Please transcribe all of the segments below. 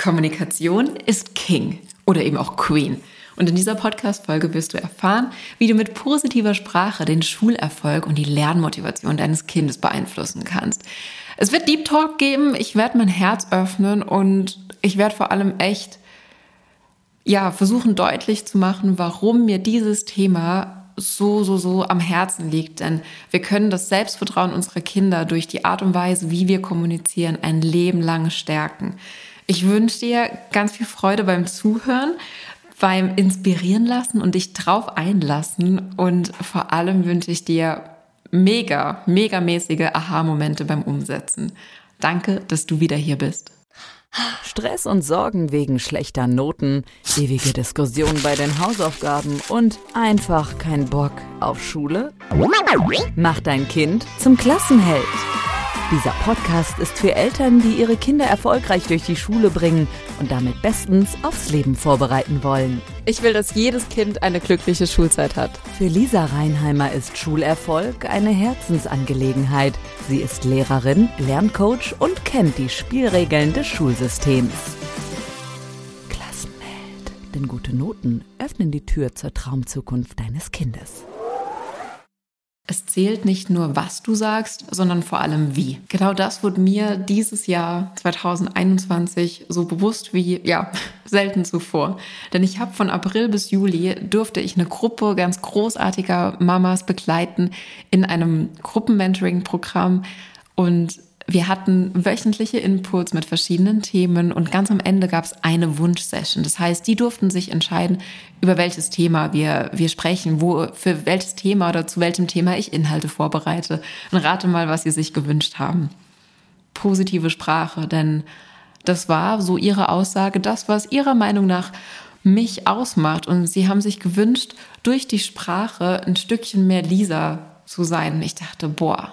Kommunikation ist King oder eben auch Queen. Und in dieser Podcast-Folge wirst du erfahren, wie du mit positiver Sprache den Schulerfolg und die Lernmotivation deines Kindes beeinflussen kannst. Es wird Deep Talk geben, ich werde mein Herz öffnen und ich werde vor allem echt versuchen deutlich zu machen, warum mir dieses Thema so am Herzen liegt. Denn wir können das Selbstvertrauen unserer Kinder durch die Art und Weise, wie wir kommunizieren, ein Leben lang stärken. Ich wünsche dir ganz viel Freude beim Zuhören, beim Inspirieren lassen und dich drauf einlassen. Und vor allem wünsche ich dir megamäßige Aha-Momente beim Umsetzen. Danke, dass du wieder hier bist. Stress und Sorgen wegen schlechter Noten, ewige Diskussionen bei den Hausaufgaben und einfach kein Bock auf Schule? Mach dein Kind zum Klassenheld. Dieser Podcast ist für Eltern, die ihre Kinder erfolgreich durch die Schule bringen und damit bestens aufs Leben vorbereiten wollen. Ich will, dass jedes Kind eine glückliche Schulzeit hat. Für Lisa Reinheimer ist Schulerfolg eine Herzensangelegenheit. Sie ist Lehrerin, Lerncoach und kennt die Spielregeln des Schulsystems. Klassenheld, denn gute Noten öffnen die Tür zur Traumzukunft deines Kindes. Es zählt nicht nur, was du sagst, sondern vor allem wie. Genau das wurde mir dieses Jahr 2021 so bewusst wie selten zuvor. Denn ich habe von April bis Juli durfte ich eine Gruppe ganz großartiger Mamas begleiten in einem Gruppenmentoring-Programm und wir hatten wöchentliche Inputs mit verschiedenen Themen und ganz am Ende gab es eine Wunschsession. Das heißt, die durften sich entscheiden, über welches Thema wir sprechen, für welches Thema oder zu welchem Thema ich Inhalte vorbereite. Und rate mal, was sie sich gewünscht haben. Positive Sprache, denn das war so ihre Aussage, das, was ihrer Meinung nach mich ausmacht. Und sie haben sich gewünscht, durch die Sprache ein Stückchen mehr Lisa zu sein. Und ich dachte,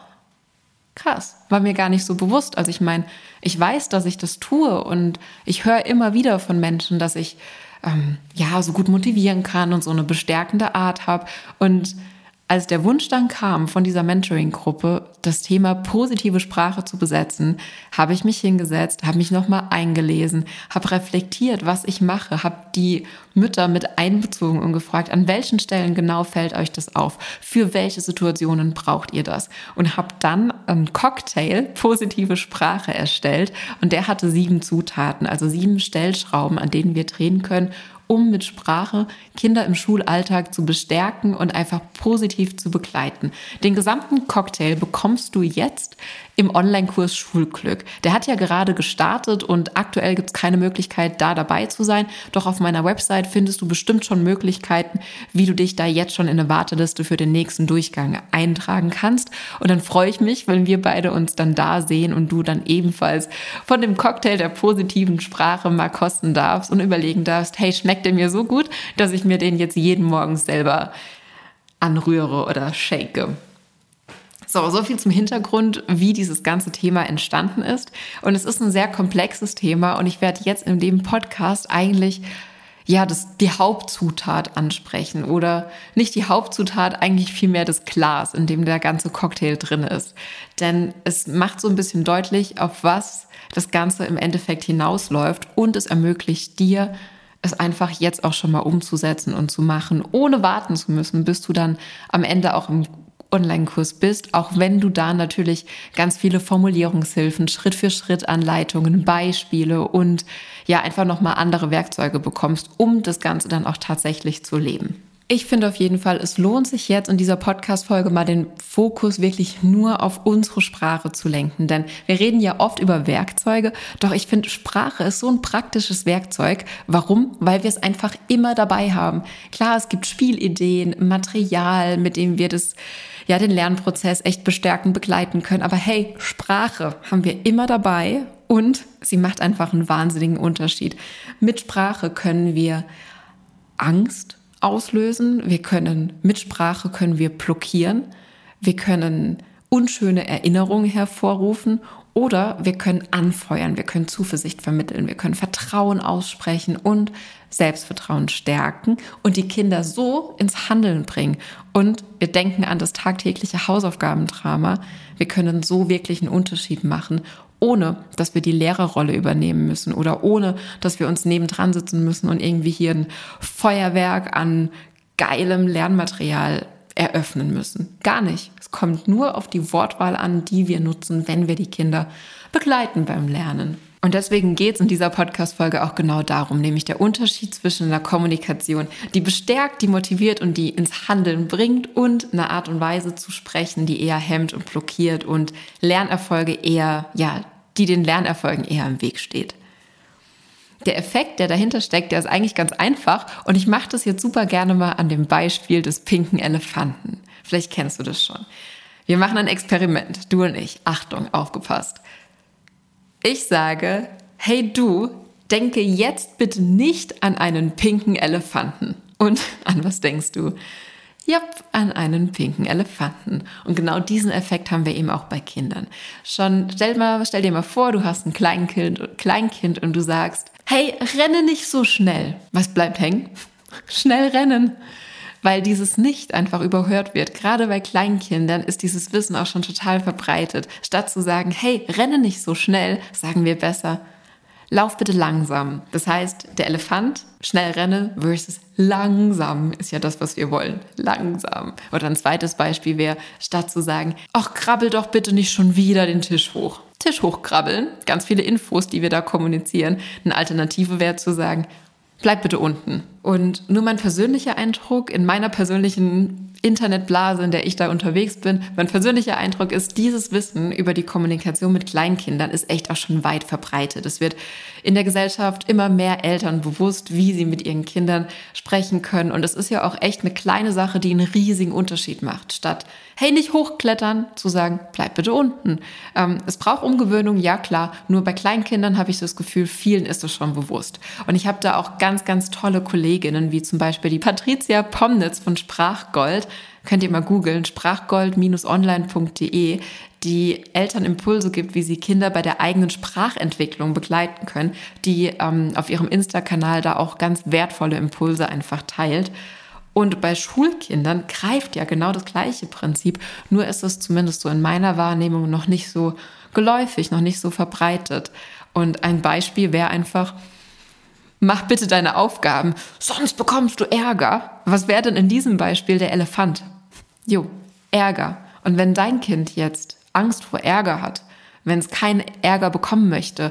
krass, war mir gar nicht so bewusst. Also ich meine, ich weiß, dass ich das tue und ich höre immer wieder von Menschen, dass ich so gut motivieren kann und so eine bestärkende Art habe. Und als der Wunsch dann kam von dieser Mentoring-Gruppe, das Thema positive Sprache zu besetzen, habe ich mich hingesetzt, habe mich nochmal eingelesen, habe reflektiert, was ich mache, habe die Mütter mit einbezogen und gefragt, an welchen Stellen genau fällt euch das auf? Für welche Situationen braucht ihr das? Und habe dann einen Cocktail positive Sprache erstellt und der hatte 7 Zutaten, also 7 Stellschrauben, an denen wir drehen können, um mit Sprache Kinder im Schulalltag zu bestärken und einfach positiv zu begleiten. Den gesamten Cocktail bekommst du jetzt im Online-Kurs Schulglück. Der hat ja gerade gestartet und aktuell gibt es keine Möglichkeit, da dabei zu sein. Doch auf meiner Website findest du bestimmt schon Möglichkeiten, wie du dich da jetzt schon in eine Warteliste für den nächsten Durchgang eintragen kannst. Und dann freue ich mich, wenn wir beide uns dann da sehen und du dann ebenfalls von dem Cocktail der positiven Sprache mal kosten darfst und überlegen darfst, hey, schmeckt der mir so gut, dass ich mir den jetzt jeden Morgen selber anrühre oder shake. So viel zum Hintergrund, wie dieses ganze Thema entstanden ist. Und es ist ein sehr komplexes Thema und ich werde jetzt in dem Podcast eigentlich die Hauptzutat ansprechen oder nicht die Hauptzutat, eigentlich vielmehr das Glas, in dem der ganze Cocktail drin ist. Denn es macht so ein bisschen deutlich, auf was das Ganze im Endeffekt hinausläuft und es ermöglicht dir, es einfach jetzt auch schon mal umzusetzen und zu machen, ohne warten zu müssen, bis du dann am Ende auch im Online-Kurs bist, auch wenn du da natürlich ganz viele Formulierungshilfen, Schritt-für-Schritt-Anleitungen, Beispiele und einfach nochmal andere Werkzeuge bekommst, um das Ganze dann auch tatsächlich zu leben. Ich finde auf jeden Fall, es lohnt sich jetzt in dieser Podcast-Folge mal den Fokus wirklich nur auf unsere Sprache zu lenken. Denn wir reden ja oft über Werkzeuge, doch ich finde, Sprache ist so ein praktisches Werkzeug. Warum? Weil wir es einfach immer dabei haben. Klar, es gibt Spielideen, Material, mit dem wir den Lernprozess echt bestärken, begleiten können. Aber hey, Sprache haben wir immer dabei und sie macht einfach einen wahnsinnigen Unterschied. Mit Sprache können wir Angst auslösen, mit Sprache können wir blockieren, wir können unschöne Erinnerungen hervorrufen oder wir können anfeuern, wir können Zuversicht vermitteln, wir können Vertrauen aussprechen und Selbstvertrauen stärken und die Kinder so ins Handeln bringen. Und wir denken an das tagtägliche Hausaufgabendrama. Wir können so wirklich einen Unterschied machen ohne dass wir die Lehrerrolle übernehmen müssen oder ohne dass wir uns nebendran sitzen müssen und irgendwie hier ein Feuerwerk an geilem Lernmaterial eröffnen müssen. Gar nicht. Es kommt nur auf die Wortwahl an, die wir nutzen, wenn wir die Kinder begleiten beim Lernen. Und deswegen geht es in dieser Podcast-Folge auch genau darum, nämlich der Unterschied zwischen einer Kommunikation, die bestärkt, die motiviert und die ins Handeln bringt und einer Art und Weise zu sprechen, die eher hemmt und blockiert und Lernerfolge eher, die den Lernerfolgen eher im Weg steht. Der Effekt, der dahinter steckt, der ist eigentlich ganz einfach und ich mache das jetzt super gerne mal an dem Beispiel des pinken Elefanten. Vielleicht kennst du das schon. Wir machen ein Experiment, du und ich. Achtung, aufgepasst. Ich sage, hey du, denke jetzt bitte nicht an einen pinken Elefanten. Und an was denkst du? Ja, an einen pinken Elefanten. Und genau diesen Effekt haben wir eben auch bei Kindern. Stell dir mal vor, du hast ein Kleinkind und du sagst, hey, renne nicht so schnell. Was bleibt hängen? Schnell rennen. Weil dieses nicht einfach überhört wird. Gerade bei Kleinkindern ist dieses Wissen auch schon total verbreitet. Statt zu sagen, hey, renne nicht so schnell, sagen wir besser, lauf bitte langsam. Das heißt, der Elefant, schnell rennen versus langsam ist ja das, was wir wollen. Langsam. Oder ein zweites Beispiel wäre, statt zu sagen, ach, krabbel doch bitte nicht schon wieder den Tisch hoch. Tisch hochkrabbeln, ganz viele Infos, die wir da kommunizieren. Eine Alternative wäre zu sagen, bleib bitte unten. Und nur mein persönlicher Eindruck in meiner persönlichen Internetblase, in der ich da unterwegs bin, mein persönlicher Eindruck ist, dieses Wissen über die Kommunikation mit Kleinkindern ist echt auch schon weit verbreitet. Es wird in der Gesellschaft immer mehr Eltern bewusst, wie sie mit ihren Kindern sprechen können. Und es ist ja auch echt eine kleine Sache, die einen riesigen Unterschied macht. Statt, hey, nicht hochklettern, zu sagen, bleib bitte unten. Es braucht Umgewöhnung, ja klar. Nur bei Kleinkindern habe ich das Gefühl, vielen ist es schon bewusst. Und ich habe da auch ganz, ganz tolle Kolleginnen, wie zum Beispiel die Patricia Pomnitz von Sprachgold. Könnt ihr mal googeln, sprachgold-online.de, die Eltern Impulse gibt, wie sie Kinder bei der eigenen Sprachentwicklung begleiten können, die auf ihrem Insta-Kanal da auch ganz wertvolle Impulse einfach teilt. Und bei Schulkindern greift ja genau das gleiche Prinzip, nur ist es zumindest so in meiner Wahrnehmung noch nicht so geläufig, noch nicht so verbreitet. Und ein Beispiel wäre einfach, mach bitte deine Aufgaben, sonst bekommst du Ärger. Was wäre denn in diesem Beispiel der Elefant? Ärger. Und wenn dein Kind jetzt Angst vor Ärger hat, wenn es keinen Ärger bekommen möchte,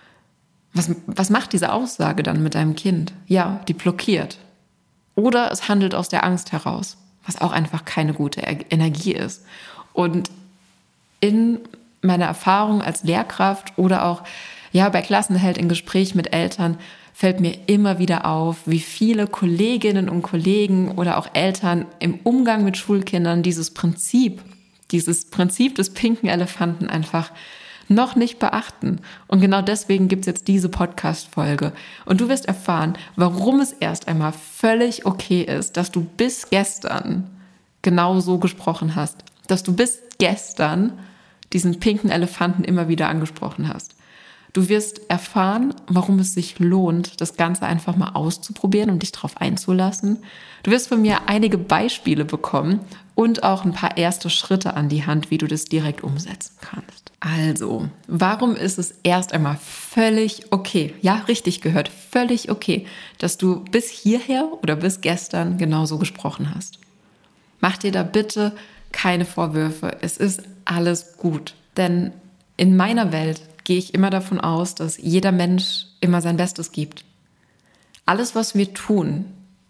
was macht diese Aussage dann mit deinem Kind? Ja, die blockiert. Oder es handelt aus der Angst heraus, was auch einfach keine gute Energie ist. Und in meiner Erfahrung als Lehrkraft oder auch bei Klassenheld in Gespräch mit Eltern fällt mir immer wieder auf, wie viele Kolleginnen und Kollegen oder auch Eltern im Umgang mit Schulkindern dieses Prinzip des pinken Elefanten einfach noch nicht beachten. Und genau deswegen gibt es jetzt diese Podcast-Folge. Und du wirst erfahren, warum es erst einmal völlig okay ist, dass du bis gestern genau so gesprochen hast. Dass du bis gestern diesen pinken Elefanten immer wieder angesprochen hast. Du wirst erfahren, warum es sich lohnt, das Ganze einfach mal auszuprobieren und dich darauf einzulassen. Du wirst von mir einige Beispiele bekommen und auch ein paar erste Schritte an die Hand, wie du das direkt umsetzen kannst. Also, warum ist es erst einmal völlig okay, ja, richtig gehört, völlig okay, dass du bis hierher oder bis gestern genauso gesprochen hast? Mach dir da bitte keine Vorwürfe. Es ist alles gut. Denn in meiner Welt gehe ich immer davon aus, dass jeder Mensch immer sein Bestes gibt. Alles, was wir tun,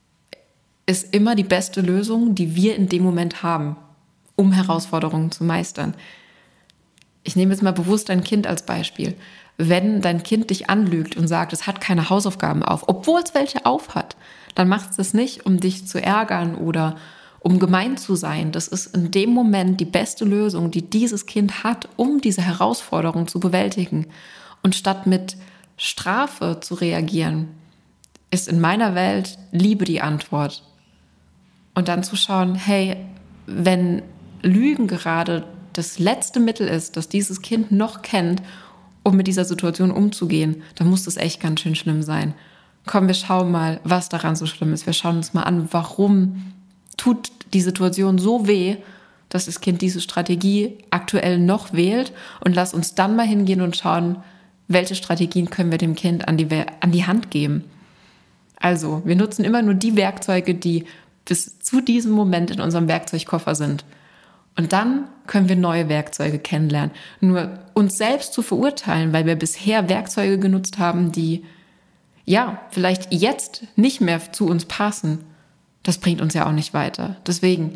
ist immer die beste Lösung, die wir in dem Moment haben, um Herausforderungen zu meistern. Ich nehme jetzt mal bewusst dein Kind als Beispiel. Wenn dein Kind dich anlügt und sagt, es hat keine Hausaufgaben auf, obwohl es welche auf hat, dann macht es das nicht, um dich zu ärgern oder um gemein zu sein. Das ist in dem Moment die beste Lösung, die dieses Kind hat, um diese Herausforderung zu bewältigen. Und statt mit Strafe zu reagieren, ist in meiner Welt Liebe die Antwort. Und dann zu schauen, hey, wenn Lügen gerade das letzte Mittel ist, das dieses Kind noch kennt, um mit dieser Situation umzugehen, dann muss das echt ganz schön schlimm sein. Komm, wir schauen mal, was daran so schlimm ist. Wir schauen uns mal an, warum tut die Situation so weh, dass das Kind diese Strategie aktuell noch wählt und lass uns dann mal hingehen und schauen, welche Strategien können wir dem Kind an die Hand geben. Also, wir nutzen immer nur die Werkzeuge, die bis zu diesem Moment in unserem Werkzeugkoffer sind. Und dann können wir neue Werkzeuge kennenlernen. Nur uns selbst zu verurteilen, weil wir bisher Werkzeuge genutzt haben, die ja vielleicht jetzt nicht mehr zu uns passen, das bringt uns ja auch nicht weiter. Deswegen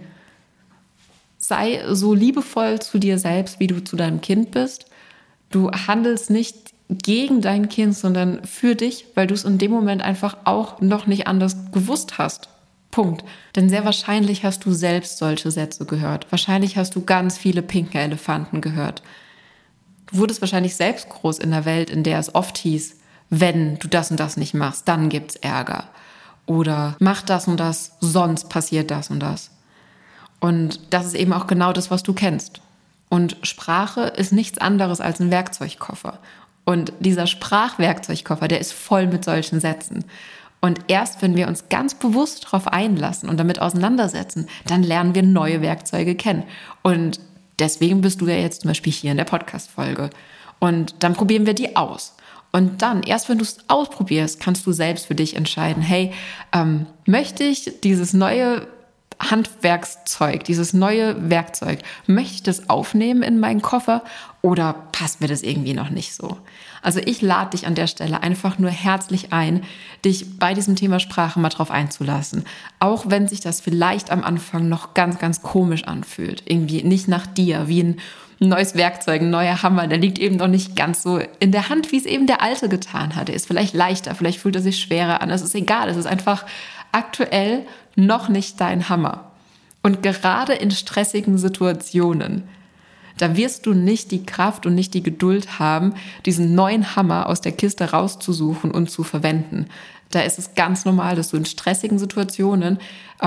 sei so liebevoll zu dir selbst, wie du zu deinem Kind bist. Du handelst nicht gegen dein Kind, sondern für dich, weil du es in dem Moment einfach auch noch nicht anders gewusst hast. Punkt. Denn sehr wahrscheinlich hast du selbst solche Sätze gehört. Wahrscheinlich hast du ganz viele pinke Elefanten gehört. Du wurdest wahrscheinlich selbst groß in der Welt, in der es oft hieß, wenn du das und das nicht machst, dann gibt's Ärger. Oder mach das und das, sonst passiert das und das. Und das ist eben auch genau das, was du kennst. Und Sprache ist nichts anderes als ein Werkzeugkoffer. Und dieser Sprachwerkzeugkoffer, der ist voll mit solchen Sätzen. Und erst wenn wir uns ganz bewusst darauf einlassen und damit auseinandersetzen, dann lernen wir neue Werkzeuge kennen. Und deswegen bist du ja jetzt zum Beispiel hier in der Podcast-Folge. Und dann probieren wir die aus. Und dann, erst wenn du es ausprobierst, kannst du selbst für dich entscheiden, hey, möchte ich dieses neue Handwerkszeug, dieses neue Werkzeug, möchte ich das aufnehmen in meinen Koffer oder passt mir das irgendwie noch nicht so? Also ich lade dich an der Stelle einfach nur herzlich ein, dich bei diesem Thema Sprache mal drauf einzulassen. Auch wenn sich das vielleicht am Anfang noch ganz, ganz komisch anfühlt. Irgendwie nicht nach dir, wie ein neues Werkzeug, ein neuer Hammer, der liegt eben noch nicht ganz so in der Hand, wie es eben der alte getan hat. Er ist vielleicht leichter, vielleicht fühlt er sich schwerer an. Es ist egal, es ist einfach aktuell noch nicht dein Hammer. Und gerade in stressigen Situationen, da wirst du nicht die Kraft und nicht die Geduld haben, diesen neuen Hammer aus der Kiste rauszusuchen und zu verwenden. Da ist es ganz normal, dass du in stressigen Situationen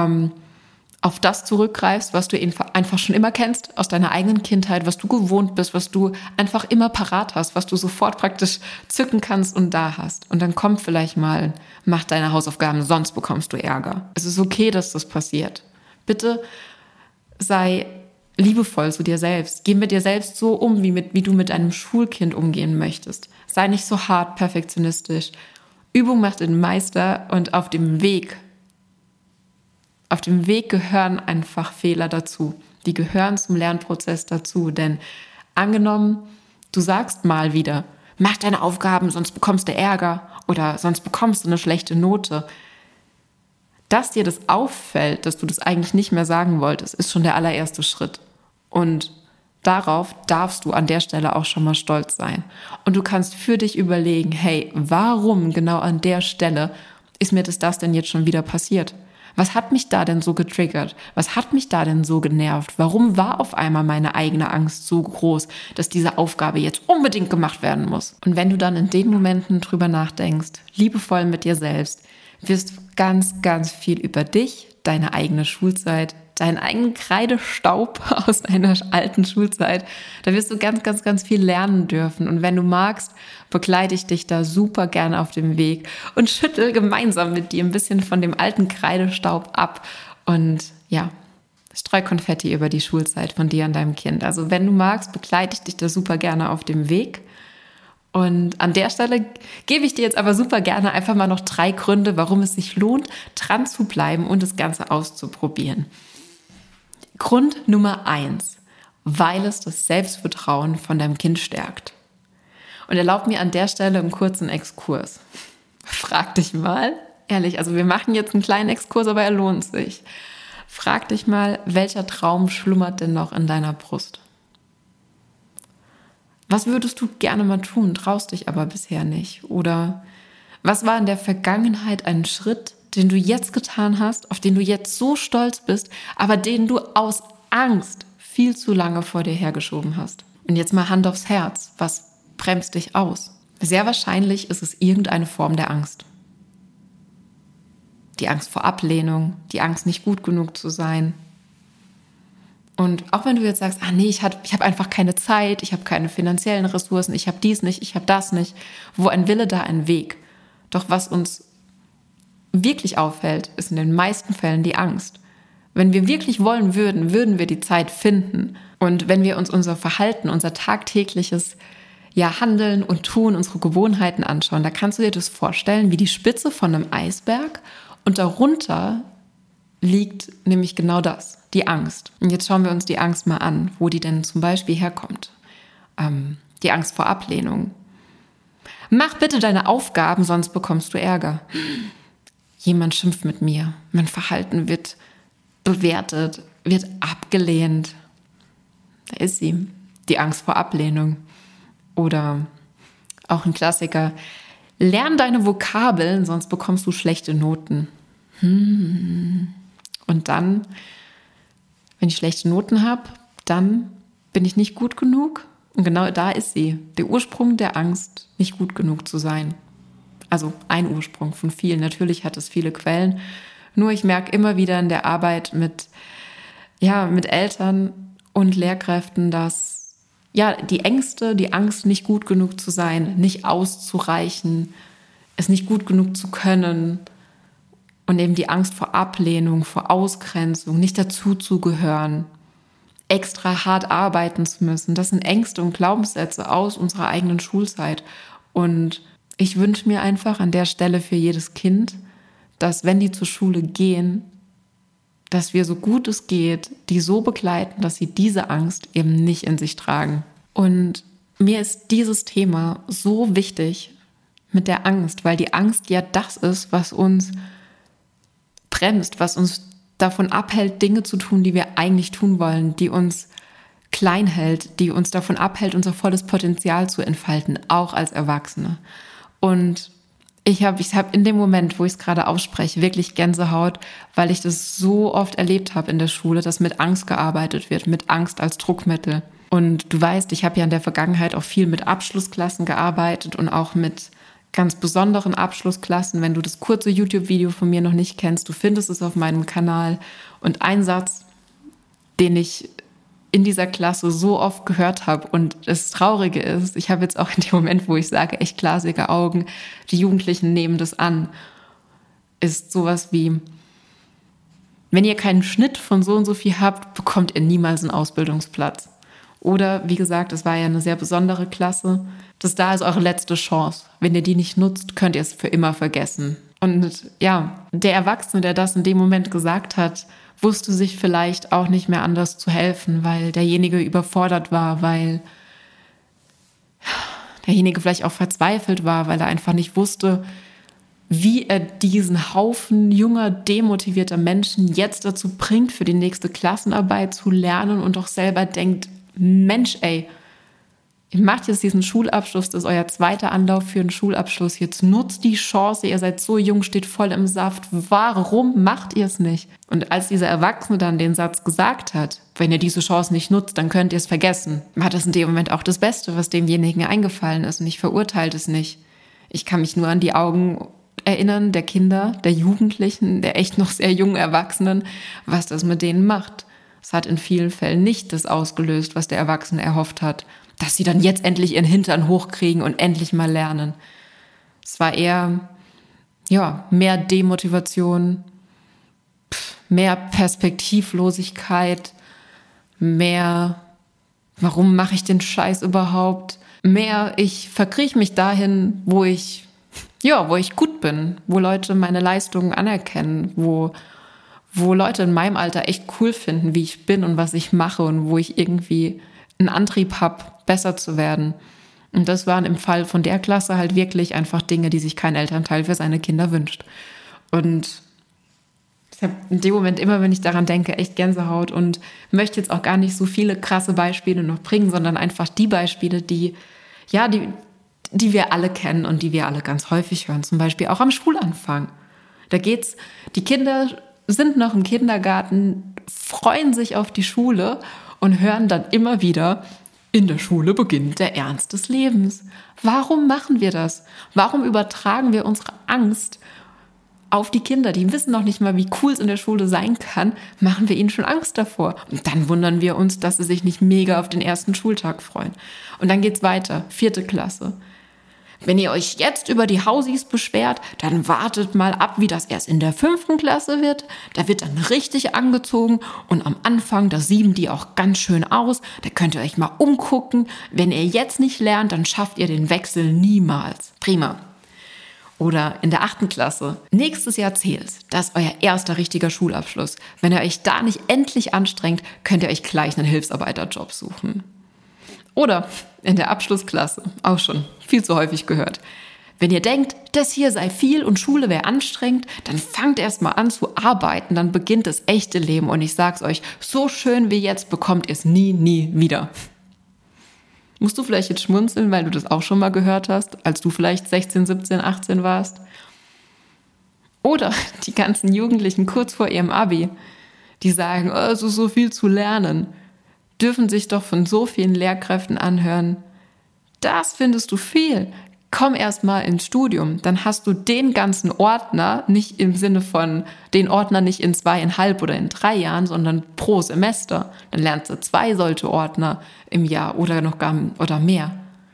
auf das zurückgreifst, was du einfach schon immer kennst, aus deiner eigenen Kindheit, was du gewohnt bist, was du einfach immer parat hast, was du sofort praktisch zücken kannst und da hast. Und dann kommt vielleicht mal, mach deine Hausaufgaben, sonst bekommst du Ärger. Es ist okay, dass das passiert. Bitte sei liebevoll zu dir selbst. Geh mit dir selbst so um, wie du mit einem Schulkind umgehen möchtest. Sei nicht so hart perfektionistisch. Übung macht den Meister und auf dem Weg gehören einfach Fehler dazu. Die gehören zum Lernprozess dazu. Denn angenommen, du sagst mal wieder, mach deine Aufgaben, sonst bekommst du Ärger oder sonst bekommst du eine schlechte Note. Dass dir das auffällt, dass du das eigentlich nicht mehr sagen wolltest, ist schon der allererste Schritt. Und darauf darfst du an der Stelle auch schon mal stolz sein. Und du kannst für dich überlegen, hey, warum genau an der Stelle ist mir das denn jetzt schon wieder passiert? Was hat mich da denn so getriggert? Was hat mich da denn so genervt? Warum war auf einmal meine eigene Angst so groß, dass diese Aufgabe jetzt unbedingt gemacht werden muss? Und wenn du dann in den Momenten drüber nachdenkst, liebevoll mit dir selbst, wirst du ganz, ganz viel über dich, deine eigene Schulzeit, deinen eigenen Kreidestaub aus deiner alten Schulzeit, da wirst du ganz, ganz, ganz viel lernen dürfen. Und wenn du magst, begleite ich dich da super gerne auf dem Weg und schüttel gemeinsam mit dir ein bisschen von dem alten Kreidestaub ab und ja, streu Konfetti über die Schulzeit von dir und deinem Kind. Also wenn du magst, begleite ich dich da super gerne auf dem Weg. Und an der Stelle gebe ich dir jetzt aber super gerne einfach mal noch 3 Gründe, warum es sich lohnt, dran zu bleiben und das Ganze auszuprobieren. Grund Nummer 1, weil es das Selbstvertrauen von deinem Kind stärkt. Und erlaub mir an der Stelle einen kurzen Exkurs. Frag dich mal, ehrlich, also wir machen jetzt einen kleinen Exkurs, aber er lohnt sich. Frag dich mal, welcher Traum schlummert denn noch in deiner Brust? Was würdest du gerne mal tun, traust dich aber bisher nicht? Oder was war in der Vergangenheit ein Schritt, den du jetzt getan hast, auf den du jetzt so stolz bist, aber den du aus Angst viel zu lange vor dir hergeschoben hast? Und jetzt mal Hand aufs Herz, was bremst dich aus? Sehr wahrscheinlich ist es irgendeine Form der Angst. Die Angst vor Ablehnung, die Angst, nicht gut genug zu sein. Und auch wenn du jetzt sagst, ich habe einfach keine Zeit, ich habe keine finanziellen Ressourcen, ich habe dies nicht, ich habe das nicht. Wo ein Wille, da ein Weg. Doch was uns wirklich auffällt, ist in den meisten Fällen die Angst. Wenn wir wirklich wollen würden, würden wir die Zeit finden. Und wenn wir uns unser Verhalten, unser tagtägliches Handeln und Tun, unsere Gewohnheiten anschauen, da kannst du dir das vorstellen wie die Spitze von einem Eisberg und darunter liegt nämlich genau das, die Angst. Und jetzt schauen wir uns die Angst mal an, wo die denn zum Beispiel herkommt. Die Angst vor Ablehnung. Mach bitte deine Aufgaben, sonst bekommst du Ärger. Jemand schimpft mit mir. Mein Verhalten wird bewertet, wird abgelehnt. Da ist sie, die Angst vor Ablehnung. Oder auch ein Klassiker. Lern deine Vokabeln, sonst bekommst du schlechte Noten. Und dann, wenn ich schlechte Noten habe, dann bin ich nicht gut genug. Und genau da ist sie, der Ursprung der Angst, nicht gut genug zu sein. Also ein Ursprung von vielen. Natürlich hat es viele Quellen. Nur ich merke immer wieder in der Arbeit mit Eltern und Lehrkräften, dass die Ängste, die Angst, nicht gut genug zu sein, nicht auszureichen, es nicht gut genug zu können und eben die Angst vor Ablehnung, vor Ausgrenzung, nicht dazuzugehören, extra hart arbeiten zu müssen. Das sind Ängste und Glaubenssätze aus unserer eigenen Schulzeit. Und ich wünsche mir einfach an der Stelle für jedes Kind, dass, wenn die zur Schule gehen, dass wir so gut es geht, die so begleiten, dass sie diese Angst eben nicht in sich tragen. Und mir ist dieses Thema so wichtig mit der Angst, weil die Angst ja das ist, was uns bremst, was uns davon abhält, Dinge zu tun, die wir eigentlich tun wollen, die uns klein hält, die uns davon abhält, unser volles Potenzial zu entfalten, auch als Erwachsene. Und ich hab in dem Moment, wo ich es gerade ausspreche, wirklich Gänsehaut, weil ich das so oft erlebt habe in der Schule, dass mit Angst gearbeitet wird, mit Angst als Druckmittel. Und du weißt, ich habe ja in der Vergangenheit auch viel mit Abschlussklassen gearbeitet und auch mit ganz besonderen Abschlussklassen. Wenn du das kurze YouTube-Video von mir noch nicht kennst, du findest es auf meinem Kanal. Und ein Satz, den ich in dieser Klasse so oft gehört habe, und das Traurige ist, ich habe jetzt auch in dem Moment, wo ich sage, echt glasige Augen, die Jugendlichen nehmen das an, ist sowas wie: Wenn ihr keinen Schnitt von so und so viel habt, bekommt ihr niemals einen Ausbildungsplatz. Oder, wie gesagt, es war ja eine sehr besondere Klasse, da ist eure letzte Chance. Wenn ihr die nicht nutzt, könnt ihr es für immer vergessen. Und ja, der Erwachsene, der das in dem Moment gesagt hat, wusste sich vielleicht auch nicht mehr anders zu helfen, weil derjenige überfordert war, weil derjenige vielleicht auch verzweifelt war, weil er einfach nicht wusste, wie er diesen Haufen junger, demotivierter Menschen jetzt dazu bringt, für die nächste Klassenarbeit zu lernen und doch selber denkt, Mensch, ey, ihr macht jetzt diesen Schulabschluss, das ist euer zweiter Anlauf für einen Schulabschluss. Jetzt nutzt die Chance, ihr seid so jung, steht voll im Saft. Warum macht ihr es nicht? Und als dieser Erwachsene dann den Satz gesagt hat, wenn ihr diese Chance nicht nutzt, dann könnt ihr es vergessen, war das in dem Moment auch das Beste, was demjenigen eingefallen ist. Und ich verurteile es nicht. Ich kann mich nur an die Augen erinnern, der Kinder, der Jugendlichen, der echt noch sehr jungen Erwachsenen, was das mit denen macht. Es hat in vielen Fällen nicht das ausgelöst, was der Erwachsene erhofft hat, dass sie dann jetzt endlich ihren Hintern hochkriegen und endlich mal lernen. Es war eher, mehr Demotivation, mehr Perspektivlosigkeit, mehr, warum mache ich den Scheiß überhaupt? Mehr, ich verkrieche mich dahin, wo ich gut bin, wo Leute meine Leistungen anerkennen, wo Leute in meinem Alter echt cool finden, wie ich bin und was ich mache und wo ich irgendwie einen Antrieb habe, besser zu werden. Und das waren im Fall von der Klasse halt wirklich einfach Dinge, die sich kein Elternteil für seine Kinder wünscht. Und ich habe in dem Moment immer, wenn ich daran denke, echt Gänsehaut und möchte jetzt auch gar nicht so viele krasse Beispiele noch bringen, sondern einfach die Beispiele, die wir alle kennen und die wir alle ganz häufig hören. Zum Beispiel auch am Schulanfang. Die Kinder sind noch im Kindergarten, freuen sich auf die Schule und hören dann immer wieder, in der Schule beginnt der Ernst des Lebens. Warum machen wir das? Warum übertragen wir unsere Angst auf die Kinder? Die wissen noch nicht mal, wie cool es in der Schule sein kann, machen wir ihnen schon Angst davor. Und dann wundern wir uns, dass sie sich nicht mega auf den ersten Schultag freuen. Und dann geht's weiter, 4. Klasse. Wenn ihr euch jetzt über die Hausis beschwert, dann wartet mal ab, wie das erst in der 5. Klasse wird. Da wird dann richtig angezogen und am Anfang, da sieben die auch ganz schön aus. Da könnt ihr euch mal umgucken. Wenn ihr jetzt nicht lernt, dann schafft ihr den Wechsel niemals. Prima. Oder in der 8. Klasse. Nächstes Jahr zählt's. Das ist euer erster richtiger Schulabschluss. Wenn ihr euch da nicht endlich anstrengt, könnt ihr euch gleich einen Hilfsarbeiterjob suchen. Oder in der Abschlussklasse, auch schon viel zu häufig gehört. Wenn ihr denkt, das hier sei viel und Schule wäre anstrengend, dann fangt erst mal an zu arbeiten, dann beginnt das echte Leben. Und ich sag's euch, so schön wie jetzt bekommt ihr es nie wieder. Musst du vielleicht jetzt schmunzeln, weil du das auch schon mal gehört hast, als du vielleicht 16, 17, 18 warst? Oder die ganzen Jugendlichen kurz vor ihrem Abi, die sagen, oh, es ist so viel zu lernen, dürfen sich doch von so vielen Lehrkräften anhören, das findest du viel. Komm erst mal ins Studium, dann hast du den ganzen Ordner, nicht im Sinne von den Ordner nicht in 2,5 oder in 3 Jahren, sondern pro Semester. Dann lernst du 2 solche Ordner im Jahr oder noch gar oder mehr.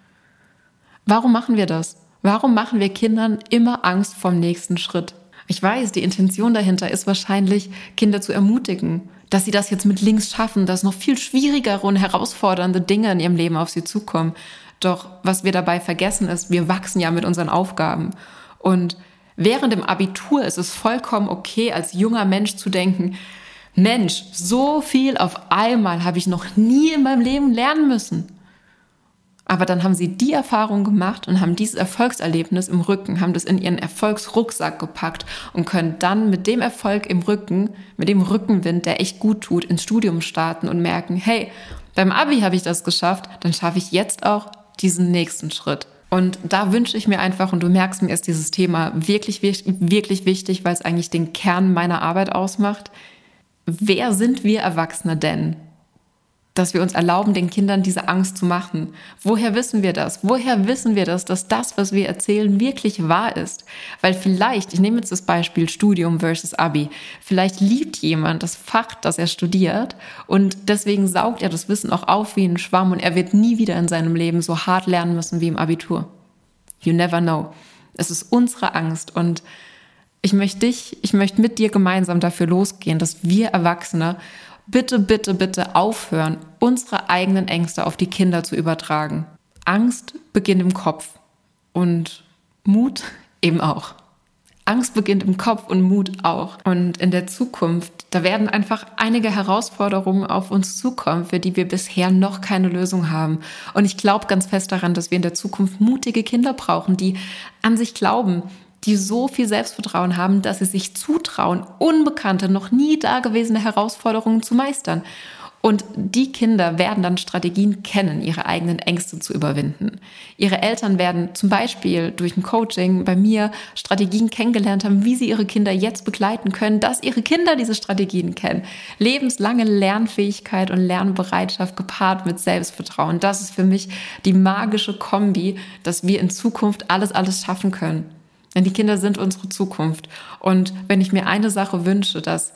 Warum machen wir das? Warum machen wir Kindern immer Angst vom nächsten Schritt? Ich weiß, die Intention dahinter ist wahrscheinlich, Kinder zu ermutigen, dass sie das jetzt mit links schaffen, dass noch viel schwierigere und herausfordernde Dinge in ihrem Leben auf sie zukommen. Doch was wir dabei vergessen ist, wir wachsen ja mit unseren Aufgaben. Und während dem Abitur ist es vollkommen okay, als junger Mensch zu denken, Mensch, so viel auf einmal habe ich noch nie in meinem Leben lernen müssen. Aber dann haben sie die Erfahrung gemacht und haben dieses Erfolgserlebnis im Rücken, haben das in ihren Erfolgsrucksack gepackt und können dann mit dem Erfolg im Rücken, mit dem Rückenwind, der echt gut tut, ins Studium starten und merken, hey, beim Abi habe ich das geschafft, dann schaffe ich jetzt auch diesen nächsten Schritt. Und da wünsche ich mir einfach, und du merkst, mir ist dieses Thema wirklich wichtig, weil es eigentlich den Kern meiner Arbeit ausmacht. Wer sind wir Erwachsene denn? Dass wir uns erlauben, den Kindern diese Angst zu machen. Woher wissen wir das? Woher wissen wir das, dass das, was wir erzählen, wirklich wahr ist? Weil vielleicht, ich nehme jetzt das Beispiel Studium versus Abi, vielleicht liebt jemand das Fach, das er studiert und deswegen saugt er das Wissen auch auf wie ein Schwamm und er wird nie wieder in seinem Leben so hart lernen müssen wie im Abitur. You never know. Es ist unsere Angst und ich möchte mit dir gemeinsam dafür losgehen, dass wir Erwachsene bitte aufhören, unsere eigenen Ängste auf die Kinder zu übertragen. Angst beginnt im Kopf und Mut eben auch. Angst beginnt im Kopf und Mut auch. Und in der Zukunft, da werden einfach einige Herausforderungen auf uns zukommen, für die wir bisher noch keine Lösung haben. Und ich glaube ganz fest daran, dass wir in der Zukunft mutige Kinder brauchen, die an sich glauben, die so viel Selbstvertrauen haben, dass sie sich zutrauen, unbekannte, noch nie dagewesene Herausforderungen zu meistern. Und die Kinder werden dann Strategien kennen, ihre eigenen Ängste zu überwinden. Ihre Eltern werden zum Beispiel durch ein Coaching bei mir Strategien kennengelernt haben, wie sie ihre Kinder jetzt begleiten können, dass ihre Kinder diese Strategien kennen. Lebenslange Lernfähigkeit und Lernbereitschaft gepaart mit Selbstvertrauen. Das ist für mich die magische Kombi, dass wir in Zukunft alles schaffen können. Denn die Kinder sind unsere Zukunft. Und wenn ich mir eine Sache wünsche, dass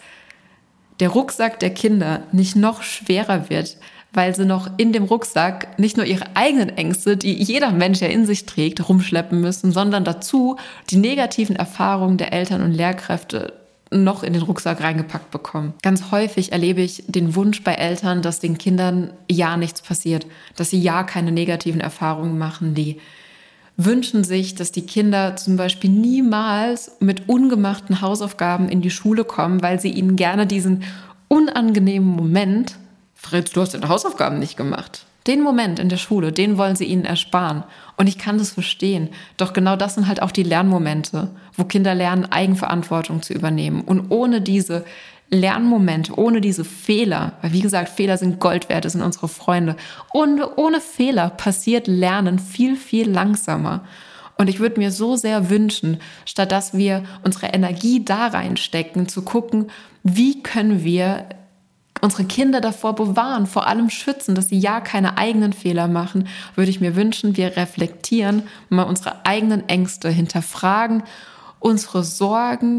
der Rucksack der Kinder nicht noch schwerer wird, weil sie noch in dem Rucksack nicht nur ihre eigenen Ängste, die jeder Mensch ja in sich trägt, rumschleppen müssen, sondern dazu die negativen Erfahrungen der Eltern und Lehrkräfte noch in den Rucksack reingepackt bekommen. Ganz häufig erlebe ich den Wunsch bei Eltern, dass den Kindern ja nichts passiert, dass sie ja keine negativen Erfahrungen machen, die wünschen sich, dass die Kinder zum Beispiel niemals mit ungemachten Hausaufgaben in die Schule kommen, weil sie ihnen gerne diesen unangenehmen Moment, Fritz, du hast deine Hausaufgaben nicht gemacht, den Moment in der Schule, den wollen sie ihnen ersparen. Und ich kann das verstehen. Doch genau das sind halt auch die Lernmomente, wo Kinder lernen, Eigenverantwortung zu übernehmen. Und ohne diese Lernmomente, ohne diese Fehler, weil wie gesagt, Fehler sind Gold wert, das sind unsere Freunde. Und ohne Fehler passiert Lernen viel langsamer. Und ich würde mir so sehr wünschen, statt dass wir unsere Energie da reinstecken, zu gucken, wie können wir unsere Kinder davor bewahren, vor allem schützen, dass sie ja keine eigenen Fehler machen, würde ich mir wünschen, wir reflektieren, mal unsere eigenen Ängste hinterfragen, unsere Sorgen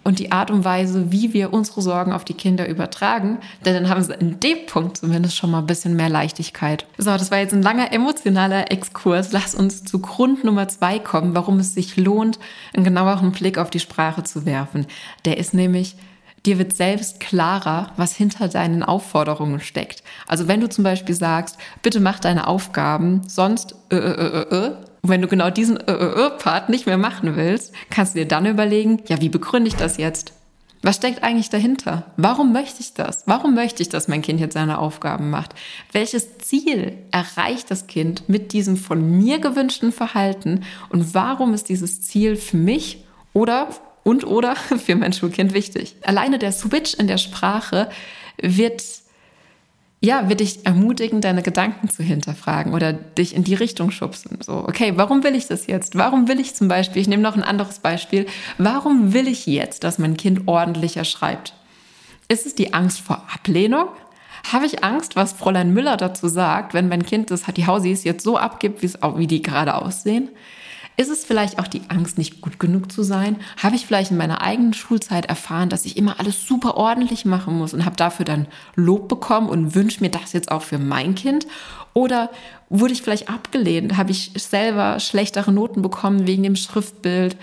und die Art und Weise, wie wir unsere Sorgen auf die Kinder übertragen, denn dann haben sie in dem Punkt zumindest schon mal ein bisschen mehr Leichtigkeit. So, das war jetzt ein langer emotionaler Exkurs. Lass uns zu Grund Nummer 2 kommen, warum es sich lohnt, einen genaueren Blick auf die Sprache zu werfen. Der ist nämlich: Dir wird selbst klarer, was hinter deinen Aufforderungen steckt. Also wenn du zum Beispiel sagst, bitte mach deine Aufgaben, sonst und wenn du genau diesen Part nicht mehr machen willst, kannst du dir dann überlegen, ja, wie begründe ich das jetzt? Was steckt eigentlich dahinter? Warum möchte ich das? Warum möchte ich, dass mein Kind jetzt seine Aufgaben macht? Welches Ziel erreicht das Kind mit diesem von mir gewünschten Verhalten? Und warum ist dieses Ziel für mich oder für mein Schulkind wichtig? Alleine der Switch in der Sprache wird dich ermutigen, deine Gedanken zu hinterfragen oder dich in die Richtung schubsen. So, okay, warum will ich das jetzt? Warum will ich zum Beispiel, ich nehme noch ein anderes Beispiel, warum will ich jetzt, dass mein Kind ordentlicher schreibt? Ist es die Angst vor Ablehnung? Habe ich Angst, was Fräulein Müller dazu sagt, wenn mein Kind die Hausis jetzt so abgibt, wie die gerade aussehen? Ist es vielleicht auch die Angst, nicht gut genug zu sein? Habe ich vielleicht in meiner eigenen Schulzeit erfahren, dass ich immer alles super ordentlich machen muss und habe dafür dann Lob bekommen und wünsche mir das jetzt auch für mein Kind? Oder wurde ich vielleicht abgelehnt? Habe ich selber schlechtere Noten bekommen wegen dem Schriftbild?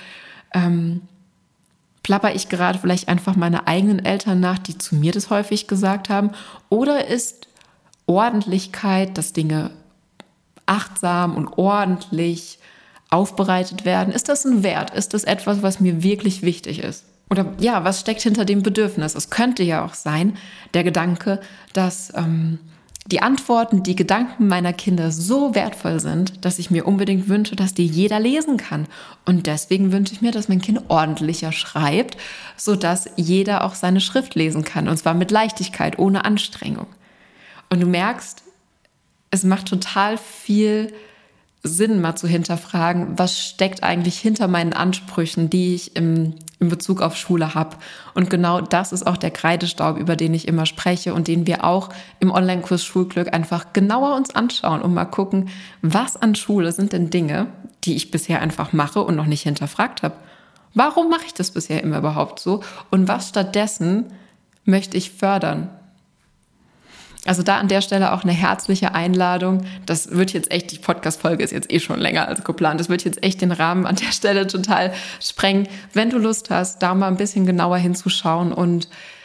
Plapper ich gerade vielleicht einfach meine eigenen Eltern nach, die zu mir das häufig gesagt haben? Oder ist Ordentlichkeit, dass Dinge achtsam und ordentlich aufbereitet werden? Ist das ein Wert? Ist das etwas, was mir wirklich wichtig ist? Oder ja, was steckt hinter dem Bedürfnis? Es könnte ja auch sein, der Gedanke, dass die Antworten, die Gedanken meiner Kinder so wertvoll sind, dass ich mir unbedingt wünsche, dass die jeder lesen kann. Und deswegen wünsche ich mir, dass mein Kind ordentlicher schreibt, sodass jeder auch seine Schrift lesen kann. Und zwar mit Leichtigkeit, ohne Anstrengung. Und du merkst, es macht total viel Sinn, mal zu hinterfragen, was steckt eigentlich hinter meinen Ansprüchen, die ich in Bezug auf Schule habe. Und genau das ist auch der Kreidestaub, über den ich immer spreche und den wir auch im Online-Kurs Schulglück einfach genauer uns anschauen und mal gucken, was an Schule sind denn Dinge, die ich bisher einfach mache und noch nicht hinterfragt habe. Warum mache ich das bisher immer überhaupt so? Und was stattdessen möchte ich fördern? Also da an der Stelle auch eine herzliche Einladung. Das wird jetzt echt, die Podcast-Folge ist jetzt schon länger als geplant. Das wird jetzt echt den Rahmen an der Stelle total sprengen. Wenn du Lust hast, da mal ein bisschen genauer hinzuschauen und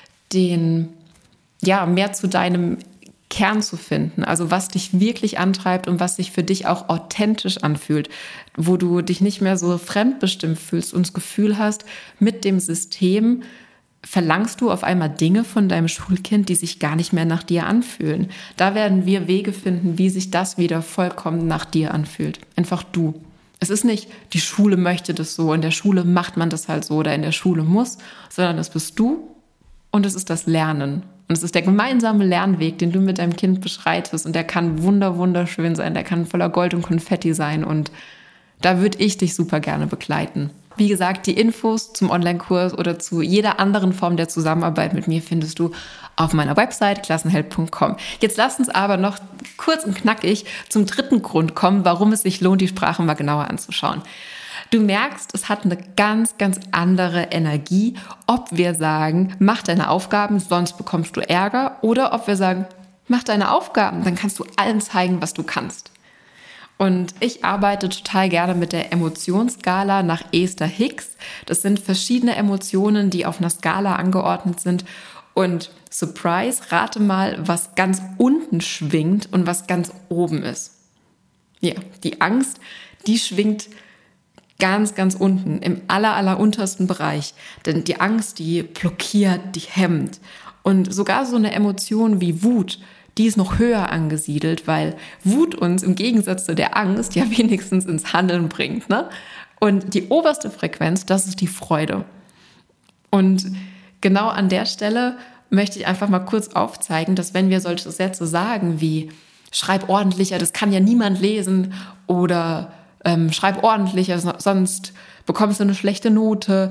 mehr zu deinem Kern zu finden. Also was dich wirklich antreibt und was sich für dich auch authentisch anfühlt. Wo du dich nicht mehr so fremdbestimmt fühlst und das Gefühl hast, mit dem System verlangst du auf einmal Dinge von deinem Schulkind, die sich gar nicht mehr nach dir anfühlen. Da werden wir Wege finden, wie sich das wieder vollkommen nach dir anfühlt. Einfach du. Es ist nicht, die Schule möchte das so, in der Schule macht man das halt so oder in der Schule muss, sondern es bist du und es ist das Lernen. Und es ist der gemeinsame Lernweg, den du mit deinem Kind beschreitest und der kann wunderschön sein, der kann voller Gold und Konfetti sein und da würde ich dich super gerne begleiten. Wie gesagt, die Infos zum Online-Kurs oder zu jeder anderen Form der Zusammenarbeit mit mir findest du auf meiner Website klassenheld.com. Jetzt lass uns aber noch kurz und knackig zum dritten Grund kommen, warum es sich lohnt, die Sprache mal genauer anzuschauen. Du merkst, es hat eine ganz andere Energie, ob wir sagen, mach deine Aufgaben, sonst bekommst du Ärger, oder ob wir sagen, mach deine Aufgaben, dann kannst du allen zeigen, was du kannst. Und ich arbeite total gerne mit der Emotionsskala nach Esther Hicks. Das sind verschiedene Emotionen, die auf einer Skala angeordnet sind. Und Surprise, rate mal, was ganz unten schwingt und was ganz oben ist. Ja, die Angst, die schwingt ganz unten, im alleruntersten Bereich. Denn die Angst, die blockiert, die hemmt. Und sogar so eine Emotion wie Wut, die ist noch höher angesiedelt, weil Wut uns im Gegensatz zu der Angst ja wenigstens ins Handeln bringt, ne? Und die oberste Frequenz, das ist die Freude. Und genau an der Stelle möchte ich einfach mal kurz aufzeigen, dass wenn wir solche Sätze sagen wie schreib ordentlicher, das kann ja niemand lesen, oder schreib ordentlicher, sonst bekommst du eine schlechte Note,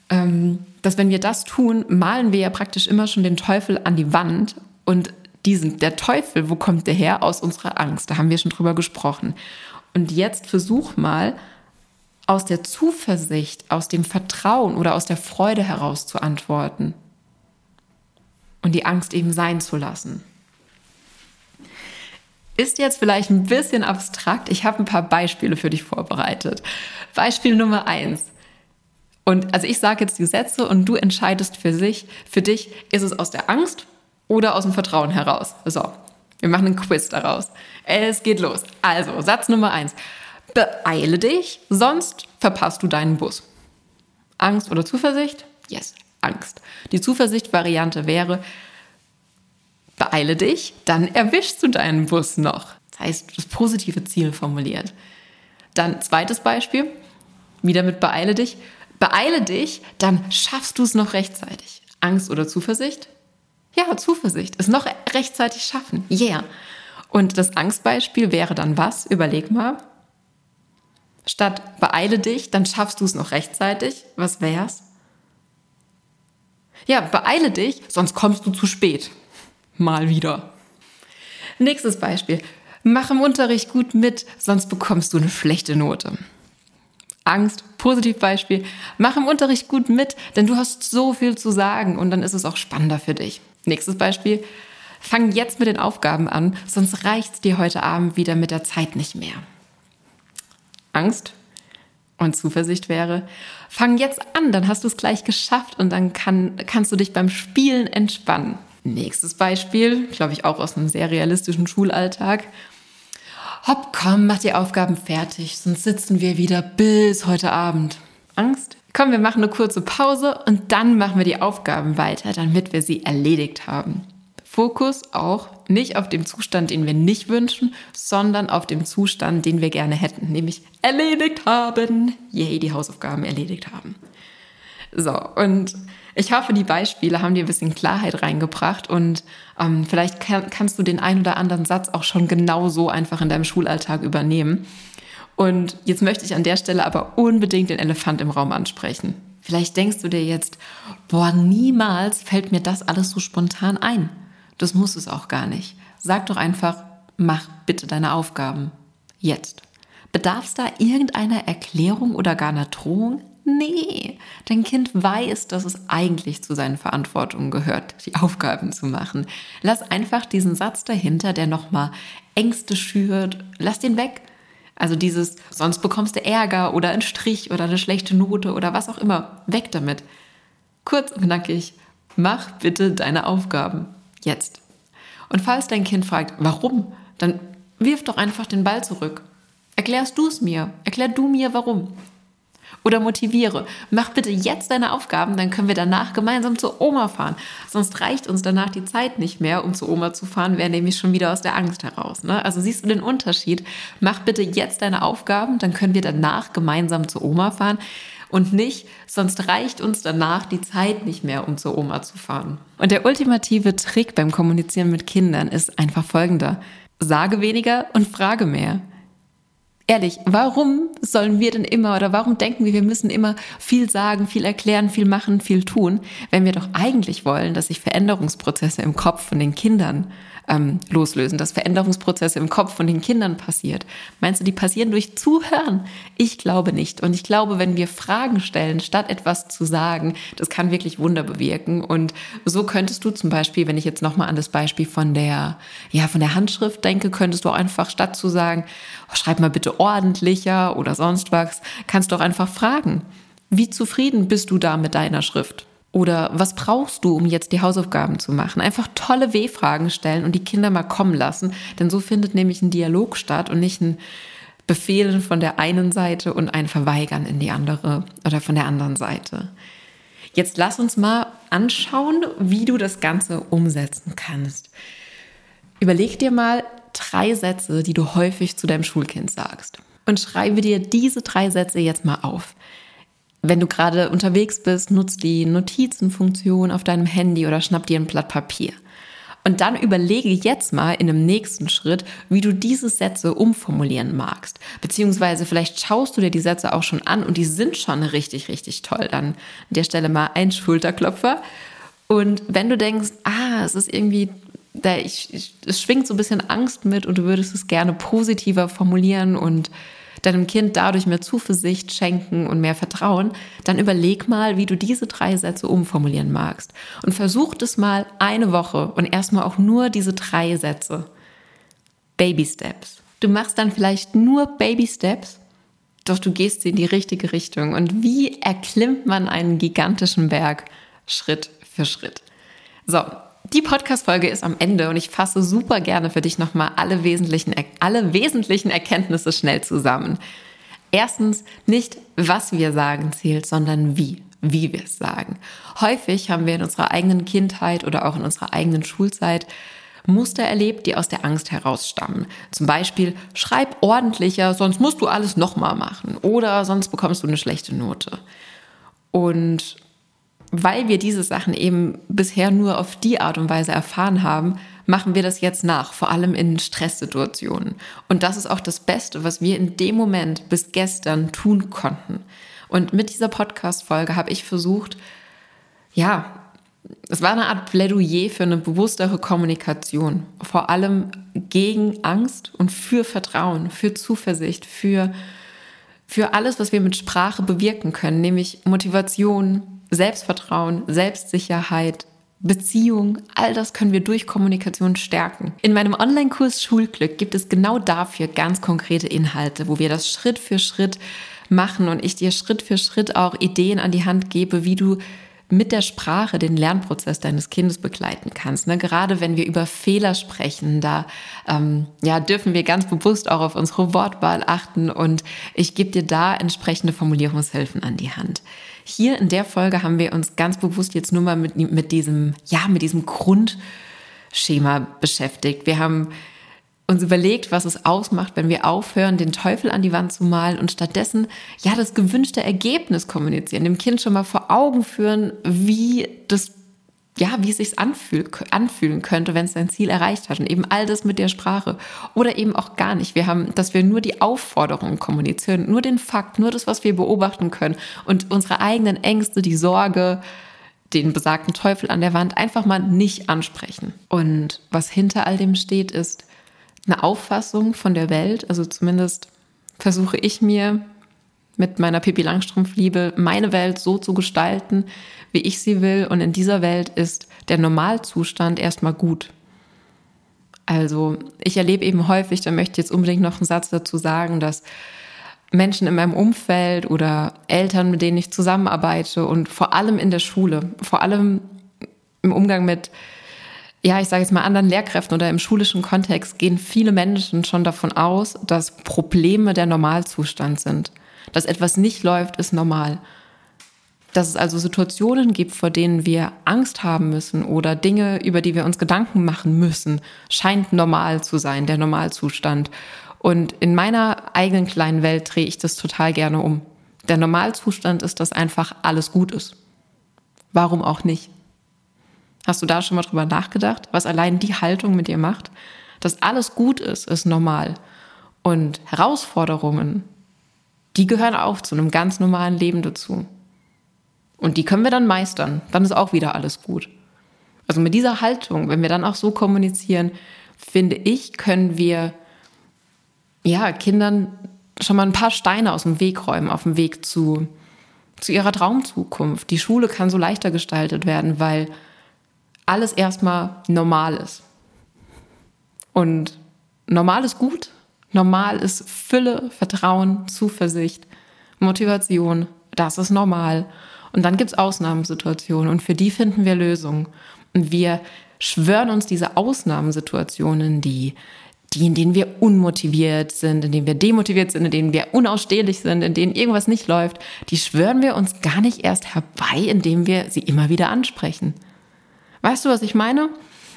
dass wenn wir das tun, malen wir ja praktisch immer schon den Teufel an die Wand. Und der Teufel, wo kommt der her? Aus unserer Angst. Da haben wir schon drüber gesprochen. Und jetzt versuch mal, aus der Zuversicht, aus dem Vertrauen oder aus der Freude heraus zu antworten und die Angst eben sein zu lassen. Ist jetzt vielleicht ein bisschen abstrakt. Ich habe ein paar Beispiele für dich vorbereitet. Beispiel Nummer 1. Und also ich sage jetzt die Sätze und du entscheidest für dich, ist es aus der Angst oder aus dem Vertrauen heraus? So, wir machen einen Quiz daraus. Es geht los. Also, Satz Nummer 1. Beeile dich, sonst verpasst du deinen Bus. Angst oder Zuversicht? Yes, Angst. Die Zuversicht-Variante wäre, beeile dich, dann erwischst du deinen Bus noch. Das heißt, das positive Ziel formuliert. Dann zweites Beispiel, wieder mit beeile dich. Beeile dich, dann schaffst du es noch rechtzeitig. Angst oder Zuversicht? Ja, Zuversicht. Es noch rechtzeitig schaffen. Yeah. Und das Angstbeispiel wäre dann was? Überleg mal. Statt beeile dich, dann schaffst du es noch rechtzeitig. Was wär's? Ja, beeile dich, sonst kommst du zu spät. Mal wieder. Nächstes Beispiel. Mach im Unterricht gut mit, sonst bekommst du eine schlechte Note. Angst, Positivbeispiel. Mach im Unterricht gut mit, denn du hast so viel zu sagen und dann ist es auch spannender für dich. Nächstes Beispiel. Fang jetzt mit den Aufgaben an, sonst reicht's dir heute Abend wieder mit der Zeit nicht mehr. Angst und Zuversicht wäre, fang jetzt an, dann hast du es gleich geschafft und dann kannst du dich beim Spielen entspannen. Nächstes Beispiel, glaube ich auch aus einem sehr realistischen Schulalltag. Hopp, komm, mach die Aufgaben fertig, sonst sitzen wir wieder bis heute Abend. Angst? Komm, wir machen eine kurze Pause und dann machen wir die Aufgaben weiter, damit wir sie erledigt haben. Fokus auch nicht auf dem Zustand, den wir nicht wünschen, sondern auf dem Zustand, den wir gerne hätten, nämlich erledigt haben. Yay, die Hausaufgaben erledigt haben. So, und ich hoffe, die Beispiele haben dir ein bisschen Klarheit reingebracht und vielleicht kannst du den ein oder anderen Satz auch schon genau so einfach in deinem Schulalltag übernehmen. Und jetzt möchte ich an der Stelle aber unbedingt den Elefant im Raum ansprechen. Vielleicht denkst du dir jetzt, boah, niemals fällt mir das alles so spontan ein. Das muss es auch gar nicht. Sag doch einfach, mach bitte deine Aufgaben. Jetzt. Bedarf es da irgendeiner Erklärung oder gar einer Drohung? Nee, dein Kind weiß, dass es eigentlich zu seinen Verantwortungen gehört, die Aufgaben zu machen. Lass einfach diesen Satz dahinter, der nochmal Ängste schürt, lass den weg. Also dieses, sonst bekommst du Ärger oder einen Strich oder eine schlechte Note oder was auch immer. Weg damit. Kurz und knackig, mach bitte deine Aufgaben. Jetzt. Und falls dein Kind fragt, warum, dann wirf doch einfach den Ball zurück. Erklärst du es mir? Erklär du mir, warum. Oder motiviere. Mach bitte jetzt deine Aufgaben, dann können wir danach gemeinsam zur Oma fahren. Sonst reicht uns danach die Zeit nicht mehr, um zur Oma zu fahren, wäre nämlich schon wieder aus der Angst heraus. Ne? Also siehst du den Unterschied? Mach bitte jetzt deine Aufgaben, dann können wir danach gemeinsam zur Oma fahren. Und nicht, sonst reicht uns danach die Zeit nicht mehr, um zur Oma zu fahren. Und der ultimative Trick beim Kommunizieren mit Kindern ist einfach folgender. Sage weniger und frage mehr. Ehrlich, warum sollen wir denn immer oder warum denken wir müssen immer viel sagen, viel erklären, viel machen, viel tun, wenn wir doch eigentlich wollen, dass sich Veränderungsprozesse im Kopf von den Kindern loslösen, dass Veränderungsprozesse im Kopf von den Kindern passiert. Meinst du, die passieren durch Zuhören? Ich glaube nicht. Und ich glaube, wenn wir Fragen stellen, statt etwas zu sagen, das kann wirklich Wunder bewirken. Und so könntest du zum Beispiel, wenn ich jetzt nochmal an das Beispiel von der Handschrift denke, könntest du auch einfach statt zu sagen, oh, schreib mal bitte ordentlicher oder sonst was, kannst du auch einfach fragen, wie zufrieden bist du da mit deiner Schrift? Oder was brauchst du, um jetzt die Hausaufgaben zu machen? Einfach tolle W-Fragen stellen und die Kinder mal kommen lassen. Denn so findet nämlich ein Dialog statt und nicht ein Befehlen von der einen Seite und ein Verweigern in die andere oder von der anderen Seite. Jetzt lass uns mal anschauen, wie du das Ganze umsetzen kannst. Überleg dir mal 3 Sätze, die du häufig zu deinem Schulkind sagst. Und schreibe dir diese 3 Sätze jetzt mal auf. Wenn du gerade unterwegs bist, nutzt die Notizenfunktion auf deinem Handy oder schnapp dir ein Blatt Papier. Und dann überlege jetzt mal in einem nächsten Schritt, wie du diese Sätze umformulieren magst. Beziehungsweise vielleicht schaust du dir die Sätze auch schon an und die sind schon richtig, richtig toll. Dann an der Stelle mal ein Schulterklopfer. Und wenn du denkst, es ist irgendwie, es schwingt so ein bisschen Angst mit und du würdest es gerne positiver formulieren und deinem Kind dadurch mehr Zuversicht schenken und mehr Vertrauen, dann überleg mal, wie du diese 3 Sätze umformulieren magst. Und versuch das mal eine Woche und erstmal auch nur diese 3 Sätze. Baby Steps. Du machst dann vielleicht nur Baby Steps, doch du gehst in die richtige Richtung. Und wie erklimmt man einen gigantischen Berg? Schritt für Schritt. So, die Podcast-Folge ist am Ende und ich fasse super gerne für dich nochmal alle wesentlichen Erkenntnisse schnell zusammen. Erstens, nicht was wir sagen zählt, sondern wie wir es sagen. Häufig haben wir in unserer eigenen Kindheit oder auch in unserer eigenen Schulzeit Muster erlebt, die aus der Angst herausstammen. Zum Beispiel, schreib ordentlicher, sonst musst du alles nochmal machen oder sonst bekommst du eine schlechte Note. Und weil wir diese Sachen eben bisher nur auf die Art und Weise erfahren haben, machen wir das jetzt nach, vor allem in Stresssituationen. Und das ist auch das Beste, was wir in dem Moment bis gestern tun konnten. Und mit dieser Podcast-Folge habe ich versucht, es war eine Art Plädoyer für eine bewusstere Kommunikation, vor allem gegen Angst und für Vertrauen, für Zuversicht, für alles, was wir mit Sprache bewirken können, nämlich Motivation, Selbstvertrauen, Selbstsicherheit, Beziehung, all das können wir durch Kommunikation stärken. In meinem Online-Kurs Schulglück gibt es genau dafür ganz konkrete Inhalte, wo wir das Schritt für Schritt machen und ich dir Schritt für Schritt auch Ideen an die Hand gebe, wie du mit der Sprache den Lernprozess deines Kindes begleiten kannst. Gerade wenn wir über Fehler sprechen, da dürfen wir ganz bewusst auch auf unsere Wortwahl achten und ich gebe dir da entsprechende Formulierungshilfen an die Hand. Hier in der Folge haben wir uns ganz bewusst jetzt nur mal mit diesem Grundschema beschäftigt. Wir haben uns überlegt, was es ausmacht, wenn wir aufhören, den Teufel an die Wand zu malen und stattdessen das gewünschte Ergebnis kommunizieren, dem Kind schon mal vor Augen führen, wie es sich anfühlen könnte, wenn es sein Ziel erreicht hat und eben all das mit der Sprache oder eben auch gar nicht. Dass wir nur die Aufforderung kommunizieren, nur den Fakt, nur das, was wir beobachten können und unsere eigenen Ängste, die Sorge, den besagten Teufel an der Wand einfach mal nicht ansprechen. Und was hinter all dem steht, ist eine Auffassung von der Welt, also zumindest versuche ich mir mit meiner Pippi Langstrumpf-Liebe meine Welt so zu gestalten, wie ich sie will. Und in dieser Welt ist der Normalzustand erstmal gut. Also ich erlebe eben häufig, da möchte ich jetzt unbedingt noch einen Satz dazu sagen, dass Menschen in meinem Umfeld oder Eltern, mit denen ich zusammenarbeite und vor allem in der Schule, vor allem im Umgang mit anderen Lehrkräften oder im schulischen Kontext gehen viele Menschen schon davon aus, dass Probleme der Normalzustand sind. Dass etwas nicht läuft, ist normal. Dass es also Situationen gibt, vor denen wir Angst haben müssen oder Dinge, über die wir uns Gedanken machen müssen, scheint normal zu sein, der Normalzustand. Und in meiner eigenen kleinen Welt drehe ich das total gerne um. Der Normalzustand ist, dass einfach alles gut ist. Warum auch nicht? Hast du da schon mal drüber nachgedacht, was allein die Haltung mit dir macht? Dass alles gut ist normal. Und Herausforderungen, die gehören auch zu einem ganz normalen Leben dazu. Und die können wir dann meistern. Dann ist auch wieder alles gut. Also mit dieser Haltung, wenn wir dann auch so kommunizieren, finde ich, können wir Kindern schon mal ein paar Steine aus dem Weg räumen, auf dem Weg zu ihrer Traumzukunft. Die Schule kann so leichter gestaltet werden, weil alles erstmal normal ist. Und normal ist gut. Normal ist Fülle, Vertrauen, Zuversicht, Motivation. Das ist normal. Und dann gibt es Ausnahmesituationen und für die finden wir Lösungen. Und wir schwören uns diese Ausnahmesituationen, in denen wir unmotiviert sind, in denen wir demotiviert sind, in denen wir unausstehlich sind, in denen irgendwas nicht läuft, die schwören wir uns gar nicht erst herbei, indem wir sie immer wieder ansprechen. Weißt du, was ich meine?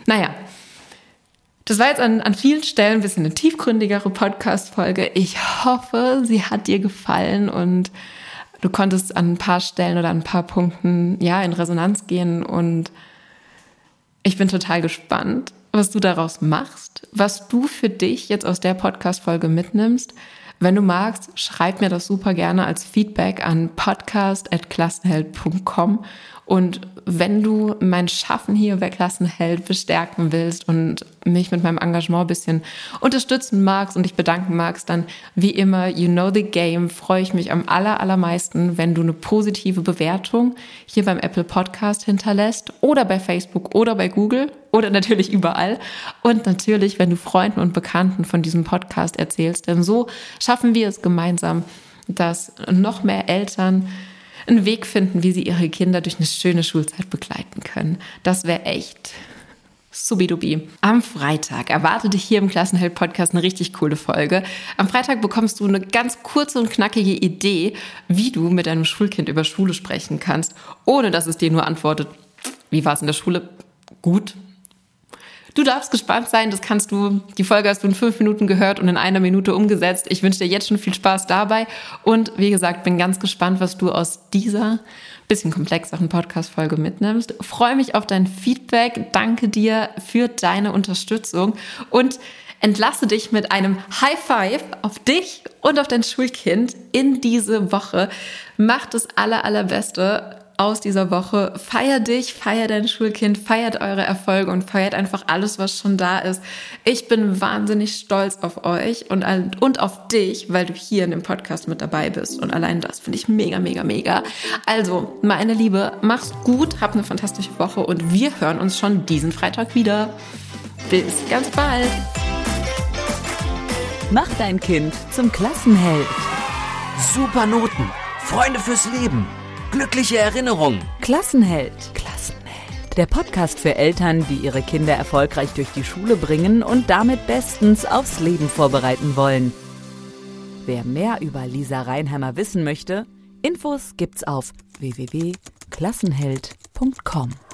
Das war jetzt an vielen Stellen ein bisschen eine tiefgründigere Podcast-Folge. Ich hoffe, sie hat dir gefallen und du konntest an ein paar Stellen oder an ein paar Punkten in Resonanz gehen. Und ich bin total gespannt, was du daraus machst, was du für dich jetzt aus der Podcast-Folge mitnimmst. Wenn du magst, schreib mir das super gerne als Feedback an podcast@klassenheld.com. Und wenn du mein Schaffen hier bei Klassenheld bestärken willst und mich mit meinem Engagement ein bisschen unterstützen magst und dich bedanken magst, dann wie immer, you know the game, freue ich mich am allermeisten, wenn du eine positive Bewertung hier beim Apple Podcast hinterlässt oder bei Facebook oder bei Google oder natürlich überall. Und natürlich, wenn du Freunden und Bekannten von diesem Podcast erzählst, denn so schaffen wir es gemeinsam, dass noch mehr Eltern einen Weg finden, wie sie ihre Kinder durch eine schöne Schulzeit begleiten können. Das wäre echt subidubi. Am Freitag erwartet dich hier im Klassenheld-Podcast eine richtig coole Folge. Am Freitag bekommst du eine ganz kurze und knackige Idee, wie du mit deinem Schulkind über Schule sprechen kannst, ohne dass es dir nur antwortet, wie war es in der Schule? Gut. Du darfst gespannt sein, die Folge hast du in 5 Minuten gehört und in 1 Minute umgesetzt. Ich wünsche dir jetzt schon viel Spaß dabei und wie gesagt, bin ganz gespannt, was du aus dieser bisschen komplexeren Podcast-Folge mitnimmst. Freue mich auf dein Feedback, danke dir für deine Unterstützung und entlasse dich mit einem High Five auf dich und auf dein Schulkind in diese Woche. Mach das Allerbeste aus dieser Woche. Feier dich, feier dein Schulkind, feiert eure Erfolge und feiert einfach alles, was schon da ist. Ich bin wahnsinnig stolz auf euch und auf dich, weil du hier in dem Podcast mit dabei bist. Und allein das finde ich mega, mega, mega. Also, meine Liebe, mach's gut, hab eine fantastische Woche und wir hören uns schon diesen Freitag wieder. Bis ganz bald. Mach dein Kind zum Klassenheld. Super Noten, Freunde fürs Leben, glückliche Erinnerungen. Klassenheld. Der Podcast für Eltern, die ihre Kinder erfolgreich durch die Schule bringen und damit bestens aufs Leben vorbereiten wollen. Wer mehr über Lisa Reinheimer wissen möchte, Infos gibt's auf www.klassenheld.com.